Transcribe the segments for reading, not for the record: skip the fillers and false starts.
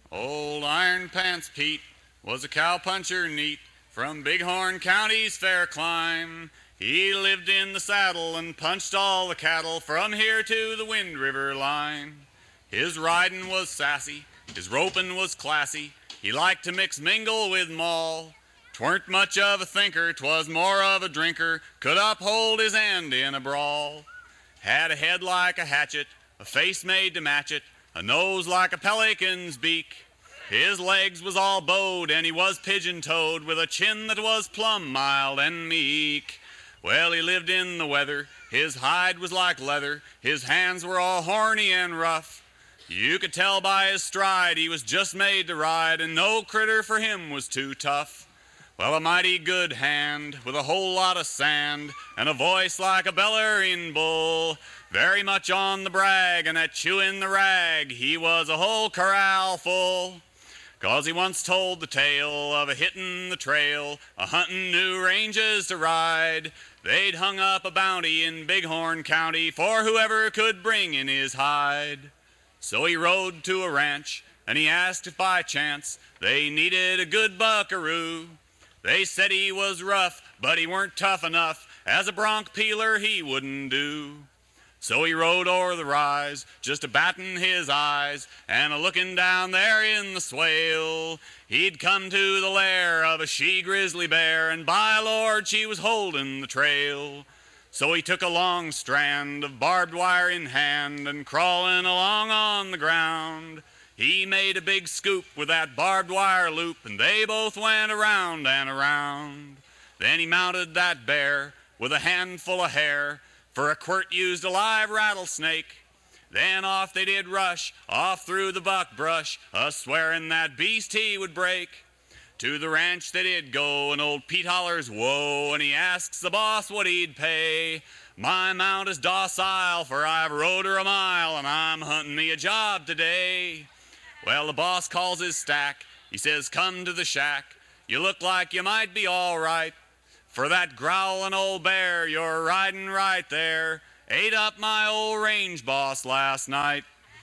Old Iron Pants Pete was a cowpuncher neat from Bighorn County's fair clime. He lived in the saddle and punched all the cattle from here to the Wind River line. His riding was sassy, his roping was classy. He liked to mix mingle with maul. 'Tweren't much of a thinker, 'twas more of a drinker, could uphold his end in a brawl. Had a head like a hatchet, a face made to match it, a nose like a pelican's beak. His legs was all bowed and he was pigeon-toed, with a chin that was plumb mild and meek. Well, he lived in the weather, his hide was like leather, his hands were all horny and rough. You could tell by his stride he was just made to ride, and no critter for him was too tough. Well, a mighty good hand with a whole lot of sand and a voice like a bellering bull, very much on the brag and at chewing the rag, he was a whole corral full. 'Cause he once told the tale of a hittin' the trail, a huntin' new ranges to ride. They'd hung up a bounty in Bighorn County for whoever could bring in his hide. So he rode to a ranch and he asked if by chance they needed a good buckaroo. They said he was rough, but he weren't tough enough, as a bronc peeler he wouldn't do. So he rode o'er the rise, just a battin' his eyes, and a looking down there in the swale. He'd come to the lair of a she-grizzly bear, and by Lord, she was holding the trail. So he took a long strand of barbed wire in hand, and crawling along on the ground, he made a big scoop with that barbed wire loop, and they both went around and around. Then he mounted that bear with a handful of hair, for a quirt used a live rattlesnake. Then off they did rush, off through the buckbrush, a-swearing that beast he would break. To the ranch they did go, and old Pete hollers, whoa, and he asks the boss what he'd pay. My mount is docile, for I've rode her a mile, and I'm hunting me a job today. Well, the boss calls his stack. He says, come to the shack. You look like you might be all right. For that growling old bear you're riding right there ate up my old range boss last night.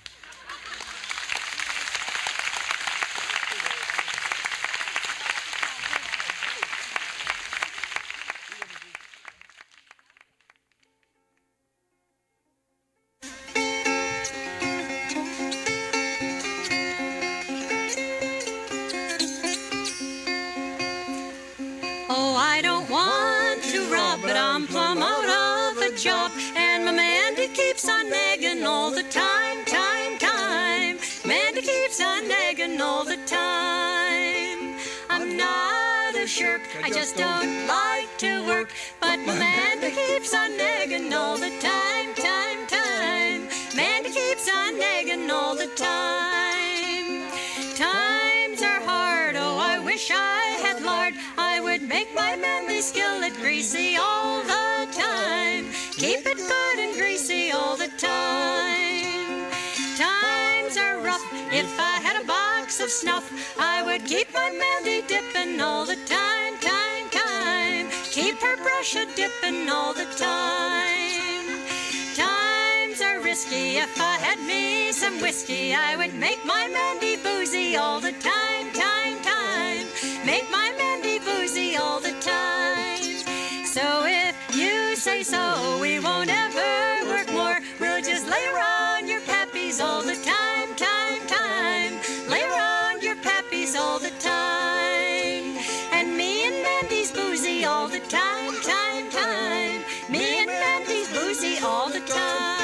Oh, I don't want to rob, but I'm plumb out of a job, and my Mandy keeps on nagging all the time, time. Mandy keeps on nagging all the time. I'm not a shirk, I just don't like to work, but my Mandy keeps on nagging all the time, time. Mandy keeps on nagging all the time. Times are hard, oh, I wish I had lard. I would make my manly skillet greasy all the time. Keep it good and greasy all the time. Times are rough, if I had a box of snuff, I would keep my Mandy dipping all the time, time. Keep her brush a-dipping all the time. Times are risky, if I had me some whiskey, I would make my Mandy boozy all the time, time. Make my Mandy boozy all the time. So if you say so, we won't ever work more. We'll just lay around your pappies all the time, time. Lay around your pappies all the time. And me and Mandy's boozy all the time, time. Me and Mandy's boozy all the time.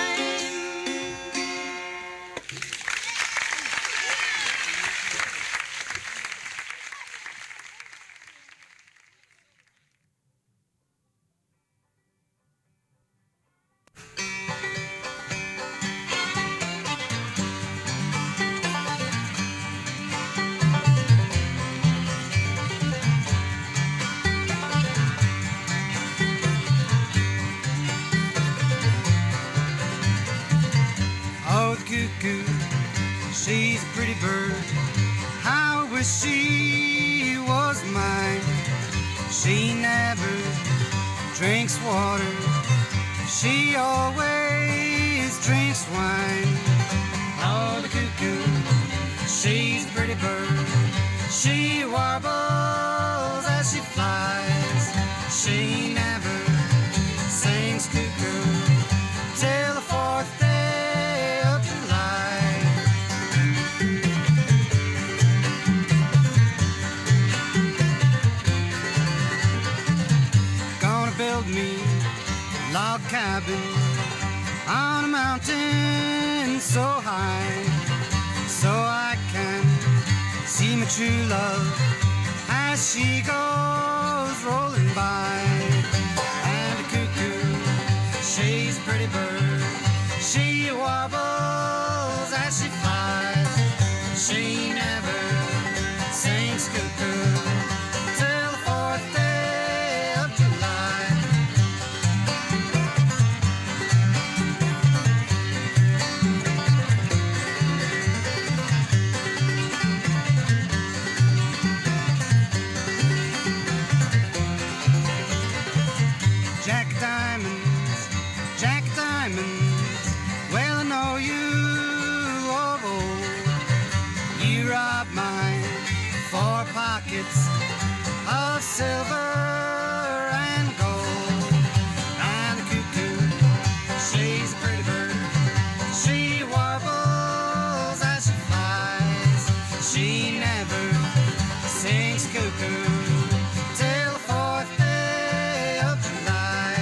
Oh, the cuckoo, she's a pretty bird. I wish she was mine. She never drinks water. She always drinks wine. Oh, the cuckoo, She's a pretty bird. She warbles as she flies. She never sings cuckoo till the 4th day of July. Gonna build me a log cabin on a mountain so high, so I can see my true love as she goes rolling by. And a cuckoo, she's a pretty bird. She warbles as she flies. She never sings cuckoo till the 4th day of July. Jack Diamonds, well I know you of old. You robbed mine 4 pockets of silver and gold. And the cuckoo, she's a pretty bird. She warbles as she flies. She never sings cuckoo till the 4th day of July.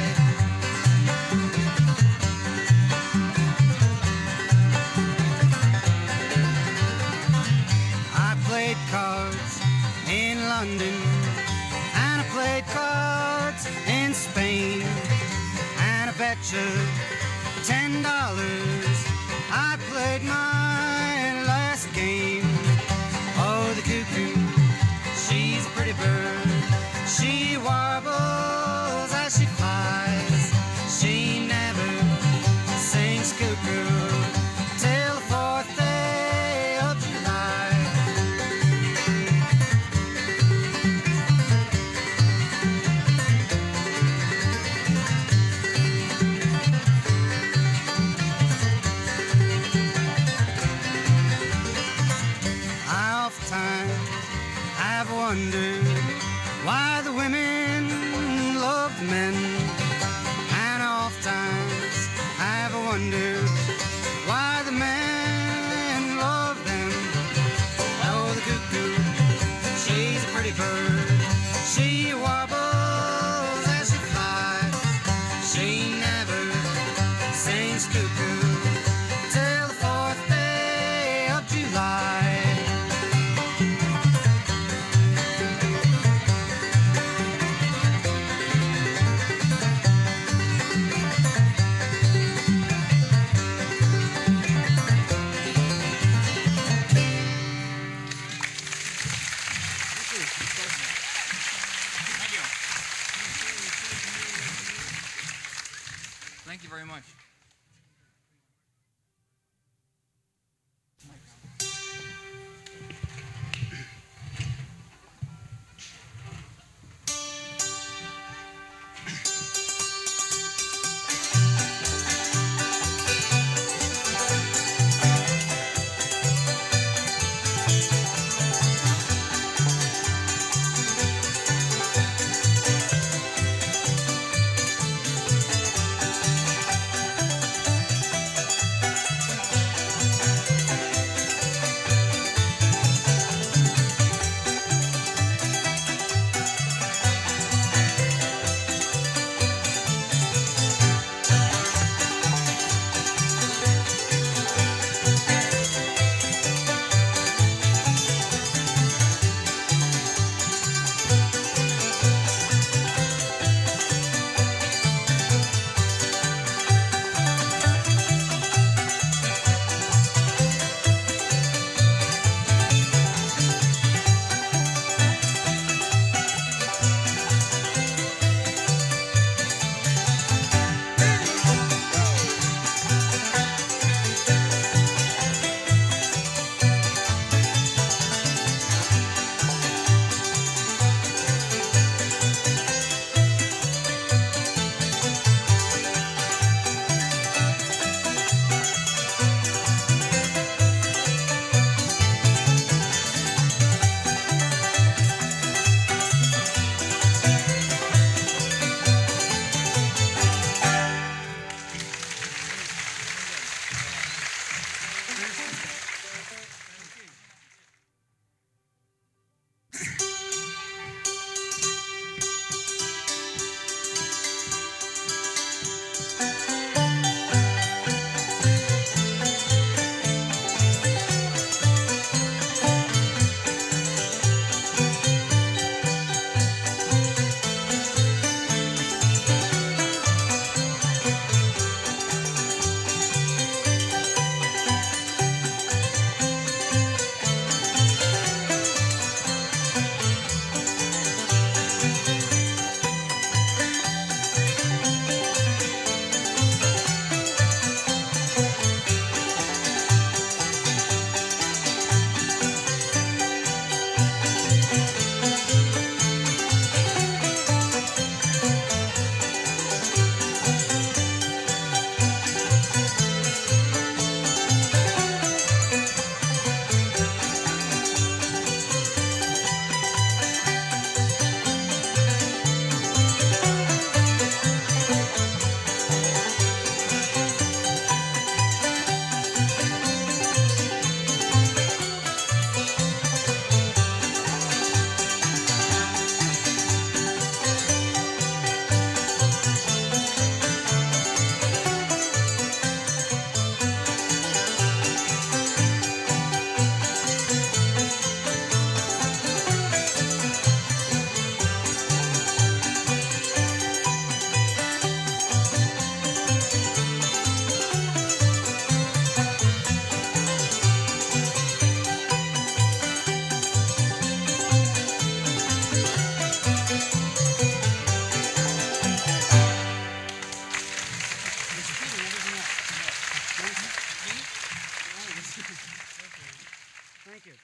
I played cards in London and I played cards in Spain, and I bet you $10 I played my last game. Oh, the cuckoo, she's a pretty bird. She warbles as she flies. She never sings cuckoo till the 4th day of July. I oftentimes have wondered why the women love the men, and oftentimes have wondered why the men love them. Oh, the cuckoo, she's a pretty bird. She warbles as she flies. She never sings cuckoo till the 4th day of July. Thank you.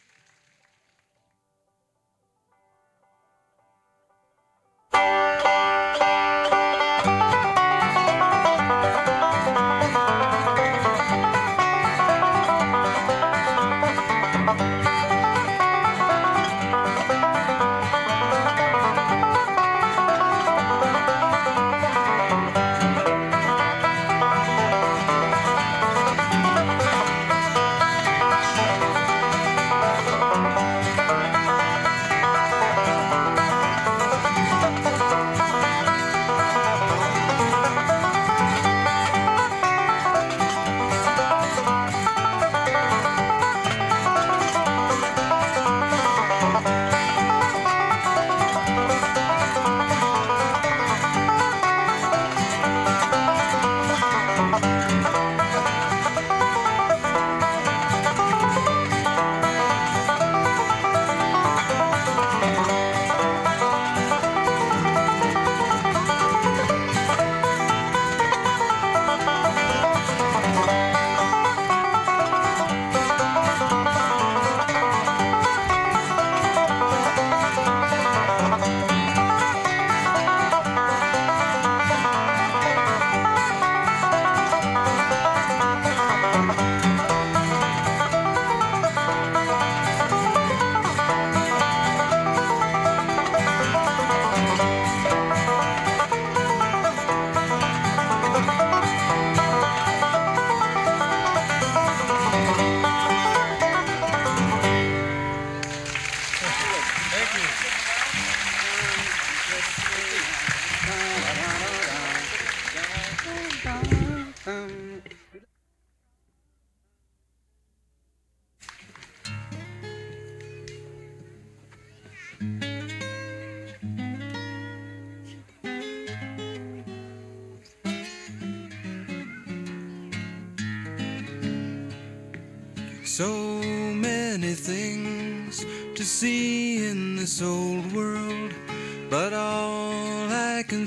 So many things to see in this old world, but all I can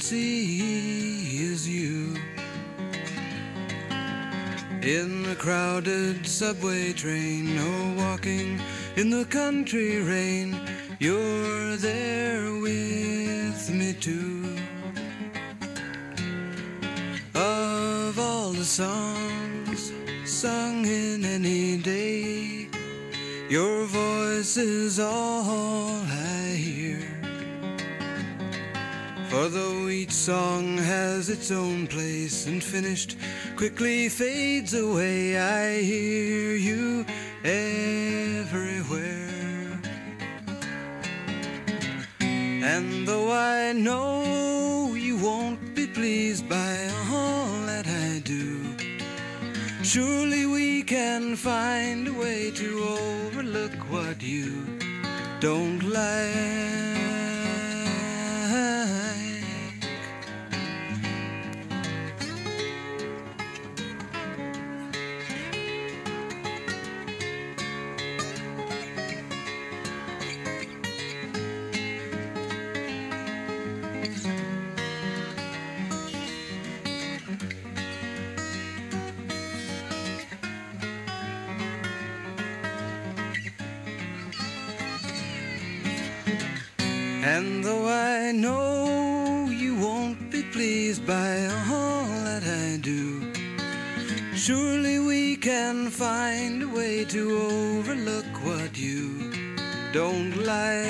see is you. In a crowded subway train, or walking in the country rain, you're there with me too. Of all the songs sung in any day, your voice is all I hear. For though each song has its own place and finished quickly fades away, I hear you everywhere. And though I know you won't be pleased by all that I do, surely we can find a way to overlook what you don't like. And though I know you won't be pleased by all that I do, surely we can find a way to overlook what you don't like.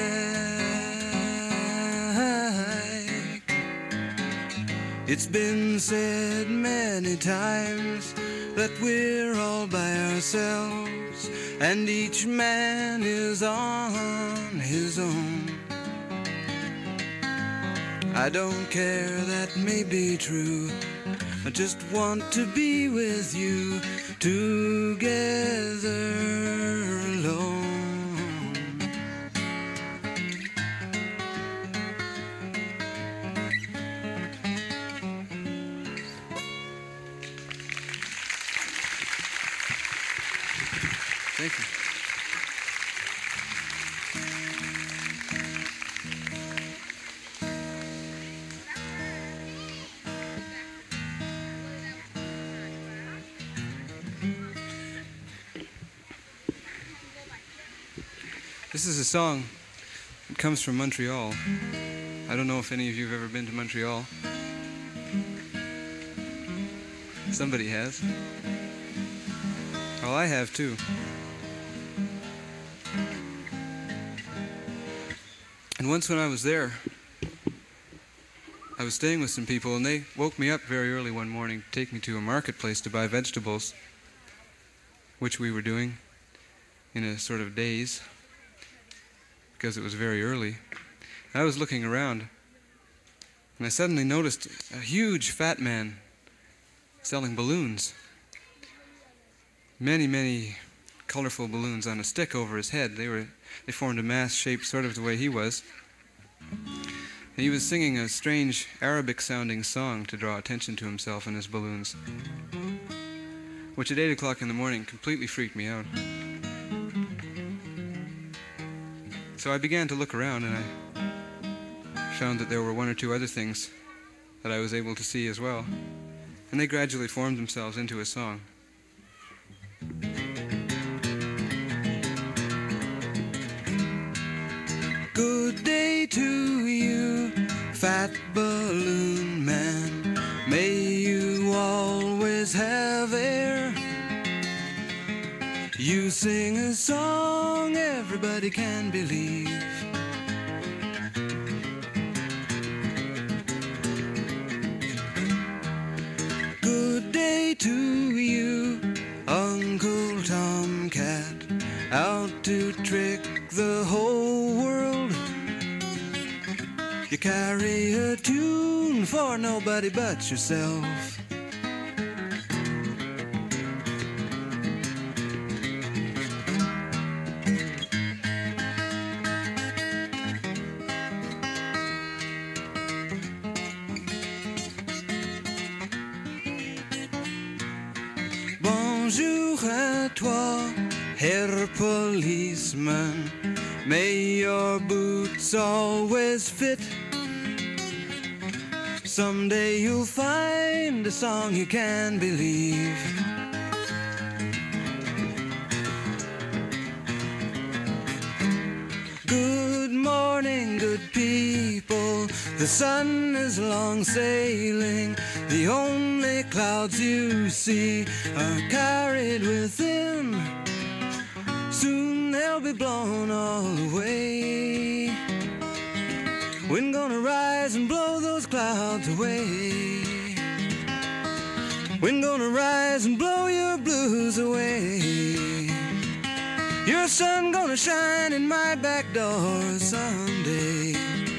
It's been said many times that we're all by ourselves, and each man is on his own. I don't care, that may be true. I just want to be with you together alone. Thank you. This is a song that comes from Montreal. I don't know if any of you have ever been to Montreal. Somebody has. Well, I have too. And once when I was there, I was staying with some people, and they woke me up very early one morning to take me to a marketplace to buy vegetables, which we were doing in a sort of daze, because it was very early. And I was looking around, and I suddenly noticed a huge fat man selling balloons. Many, many colorful balloons on a stick over his head. They formed a mass shaped sort of the way he was. And he was singing a strange Arabic-sounding song to draw attention to himself and his balloons, which at 8 o'clock in the morning completely freaked me out. So I began to look around, and I found that there were one or two other things that I was able to see as well. And they gradually formed themselves into a song. Good day to you, fat balloon man. May you always have air. You sing a song everybody can believe. Good day to you, Uncle Tomcat, out to trick the whole world. You carry a tune for nobody but yourself. Bonjour à toi, Herr Policeman. May your boots always fit. Someday you'll find a song you can believe. Good morning, good people. The sun is long sailing. The only clouds you see are carried within. Soon they'll be blown all away. Wind gonna rise and blow those clouds away. Wind gonna rise and blow your blues away. Your sun gonna shine in my back door someday.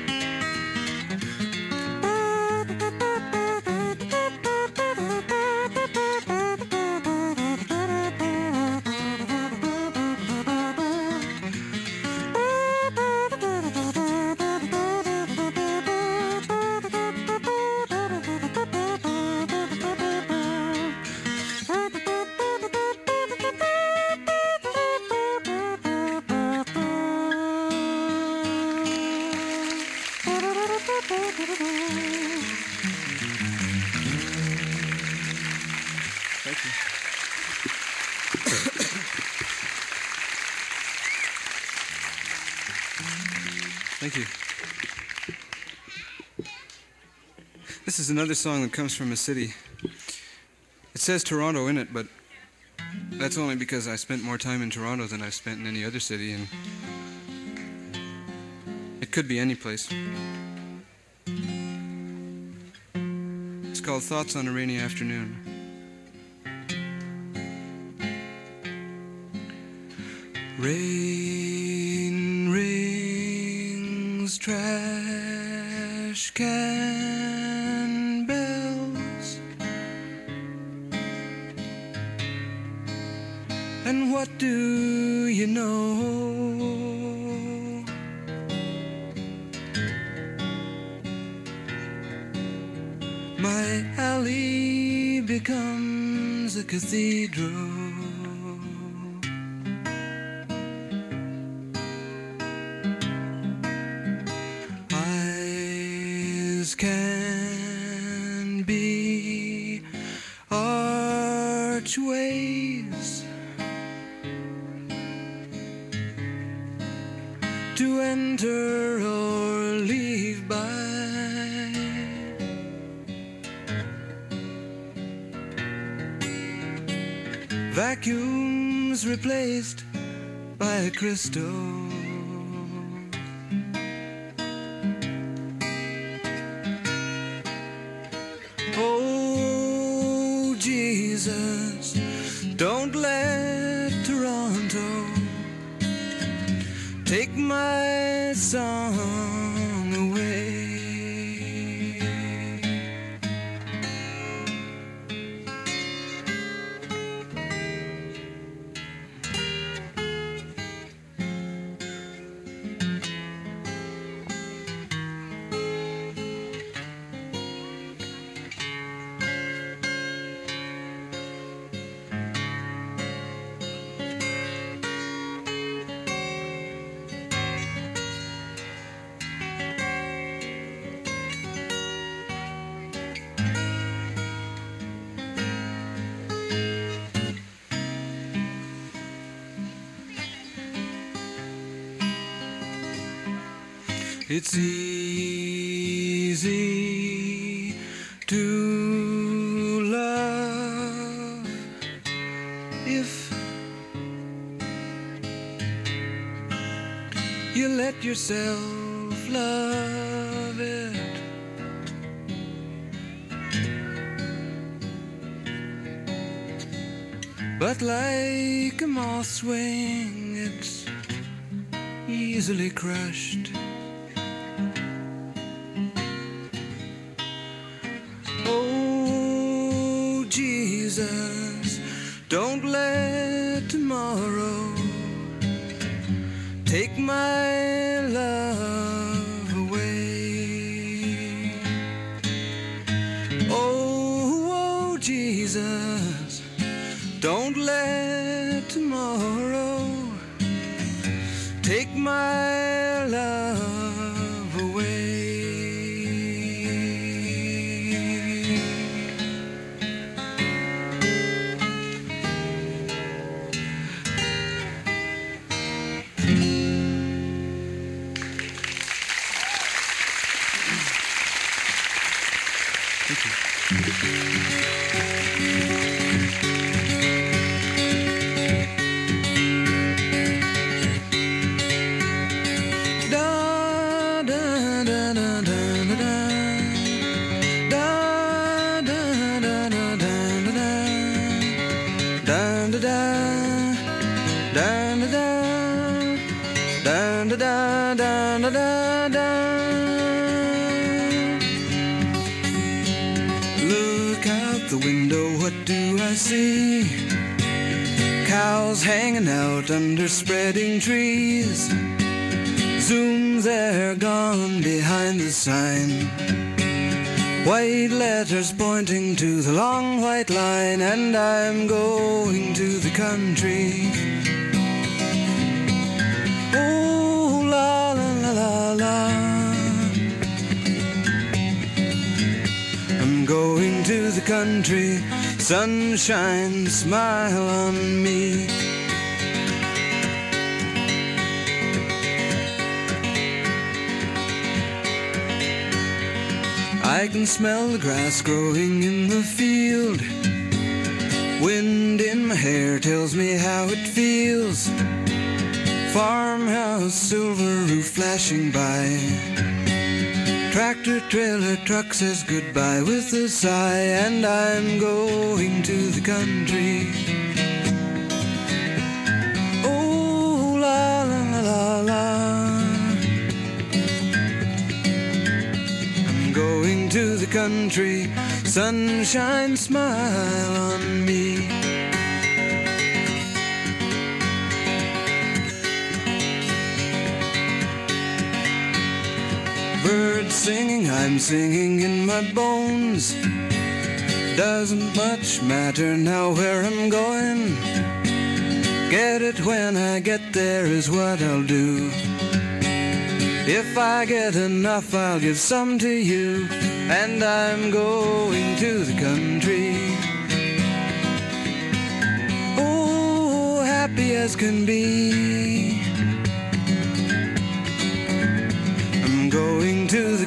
Thank you. Thank you. This is another song that comes from a city. It says Toronto in it, but that's only because I spent more time in Toronto than I've spent in any other city, and it could be any place. It's called Thoughts on a Rainy Afternoon. Rain rings trash can bells, and what do you know? My alley becomes a cathedral. Can be archways, to enter or leave by. Vacuums replaced by a crystal. Oh, Jesus, don't let Toronto take my song away. It's easy to love if you let yourself love it. But like a moth's wing, it's easily crushed. Oh, Jesus, don't let tomorrow take my love away. Oh, Jesus, don't let tomorrow take my love away. Look out the window, what do I see? Cows hanging out under spreading trees. Zoom, they're gone behind the sign. White letters pointing to the long white line, and I'm going to the country. Oh, la la la la la. I'm going to the country. Sunshine, smile on me. I can smell the grass growing in the field. Wind in my hair tells me how it feels. Farmhouse, silver roof flashing by. Tractor, trailer, truck says goodbye with a sigh, and I'm going to the country. Oh, la la la la la. I'm going to the country. Sunshine, smile on me. Birds singing, I'm singing in my bones. Doesn't much matter now where I'm going. Get it when I get there is what I'll do. If I get enough, I'll give some to you. And I'm going to the country. Oh, happy as can be.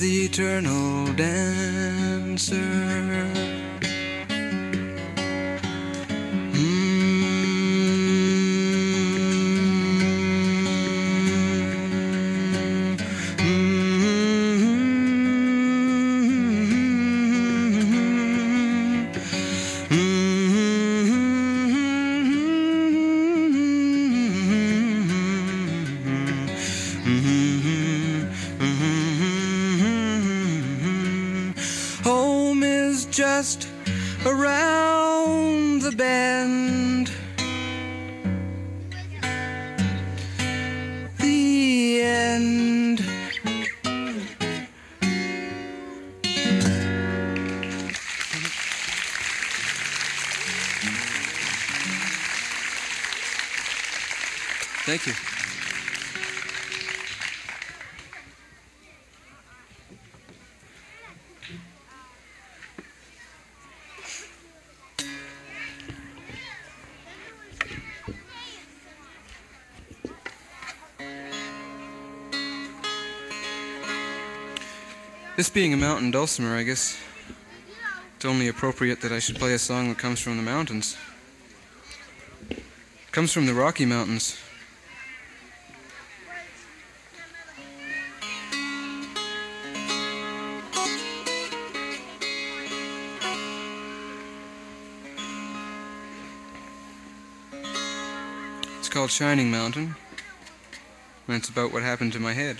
the eternal dancer. Home is just around the bend. The end. Thank you. This being a mountain dulcimer, I guess it's only appropriate that I should play a song that comes from the mountains. It comes from the Rocky Mountains. It's called Shining Mountain, and it's about what happened to my head.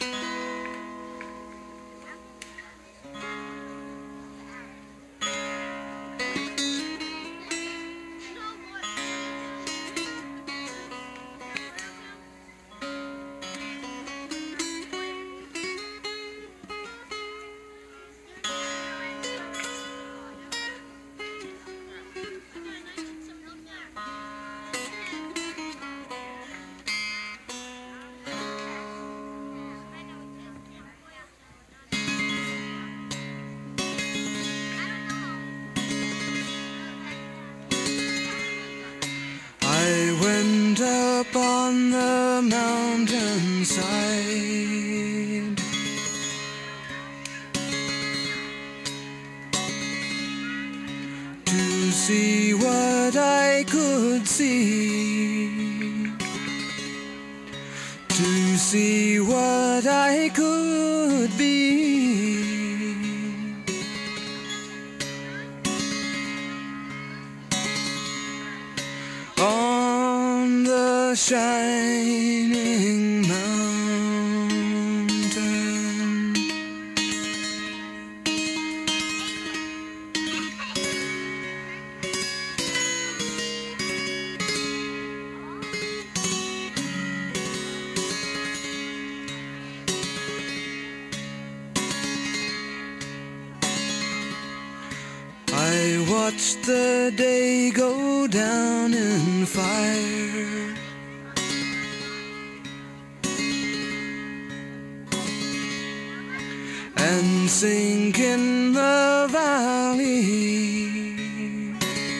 I went up on the mountainside to see what I could see, to see what I could be. On the shining mountain, I watched the day go down in fire, and sink in the valley,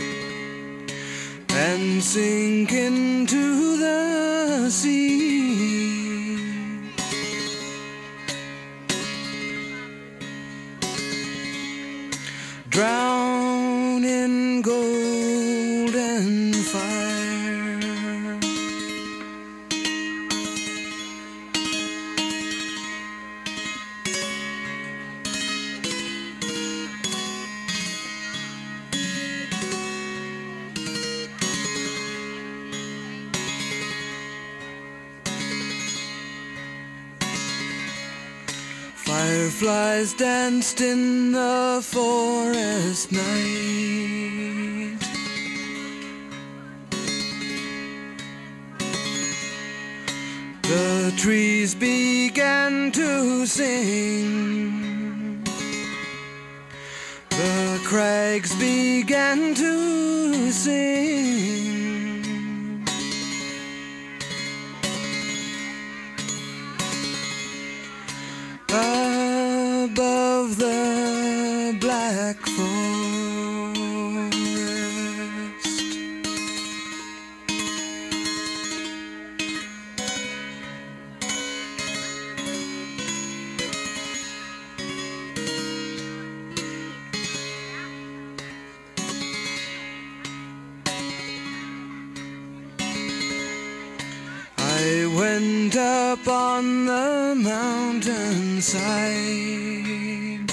and sink into the sea. Drown in golden fire, fireflies danced in the forest night, the trees began to sing, the crags began to sing. Above the black forest, up on the mountainside.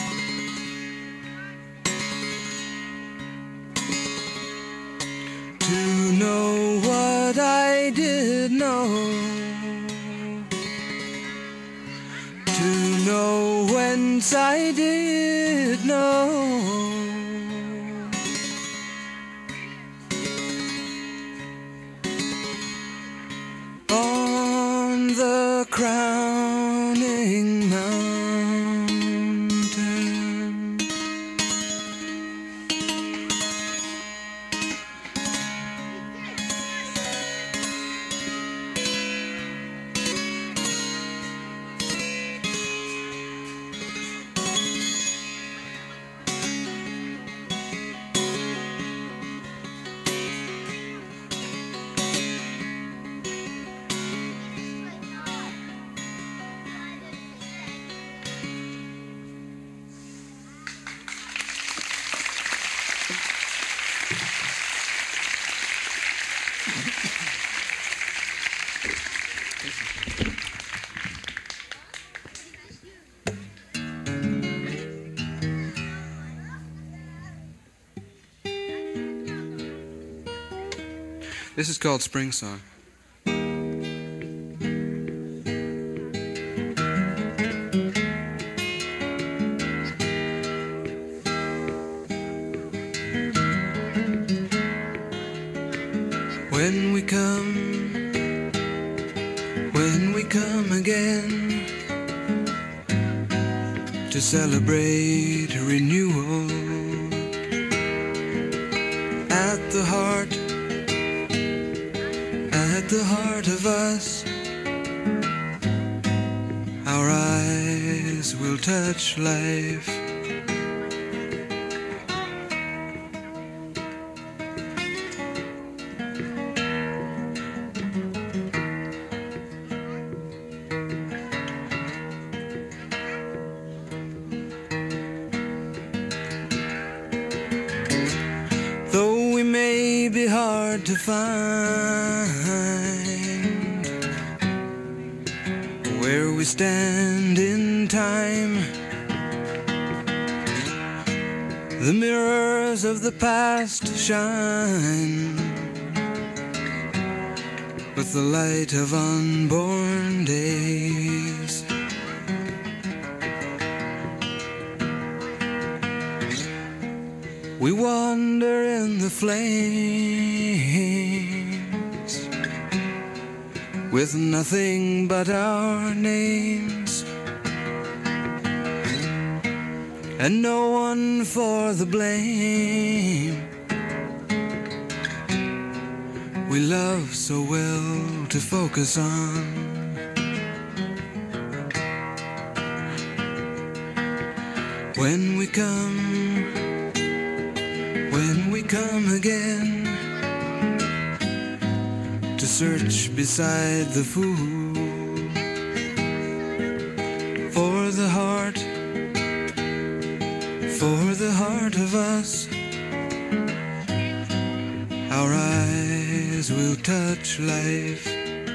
To know what I did know, to know whence I did know, on the crowning mountain. This is called Spring Song. When we come again to celebrate renewal at the heart of us, our eyes will touch life. Though we may be hard to find, where we stand in time, the mirrors of the past shine with the light of unborn days. We wander in the flames with nothing but our names, and no one for the blame. We love so well to focus on. When we come again to search beside the fool for the heart of us, our eyes will touch life.